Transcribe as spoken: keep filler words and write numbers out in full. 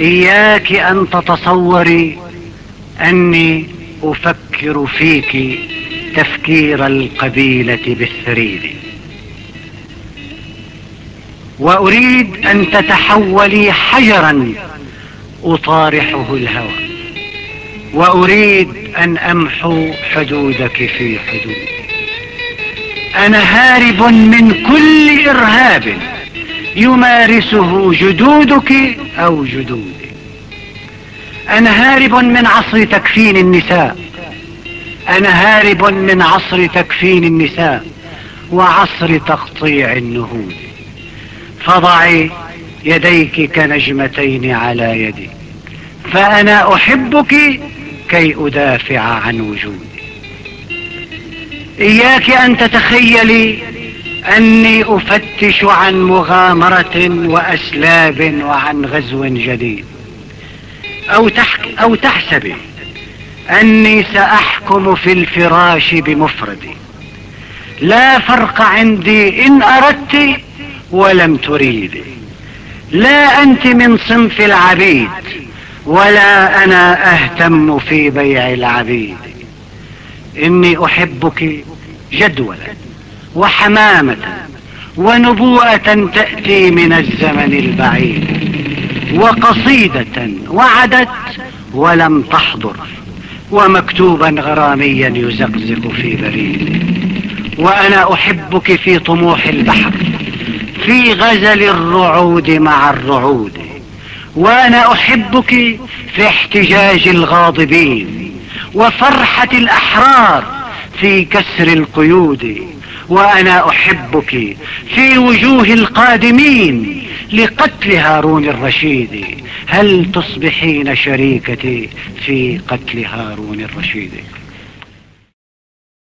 إياك أن تتصوري أني أفكر فيك تفكير القبيلة بالثريد، وأريد أن تتحولي حجرا أطارحه الهوى، وأريد أن أمحو حدودك في حدودي. أنا هارب من كل إرهاب يمارسه جدودك أو جدودي. أنا هارب من عصر تكفين النساء، أنا هارب من عصر تكفين النساء وعصر تقطيع النهود. فضعي يديك كنجمتين على يدي، فأنا أحبك كي أدافع عن وجودي. إياك أن تتخيلي أني أفتش عن مغامرة وأسلاب وعن غزو جديد، أو, تحك أو تحسبي أني سأحكم في الفراش بمفردي. لا فرق عندي إن أردت ولم تريدي. لا أنت من صنف العبيد ولا أنا أهتم في بيع العبيد. إني أحبك جدولا وحمامة ونبوءة تأتي من الزمن البعيد، وقصيدة وعدت ولم تحضر، ومكتوبا غراميا يزقزق في بريد. وأنا أحبك في طموح البحر، في غزل الرعود مع الرعود. وأنا أحبك في احتجاج الغاضبين وفرحة الأحرار في كسر القيود. وأنا أحبك في وجوه القادمين لقتل هارون الرشيد. هل تصبحين شريكتي في قتل هارون الرشيد؟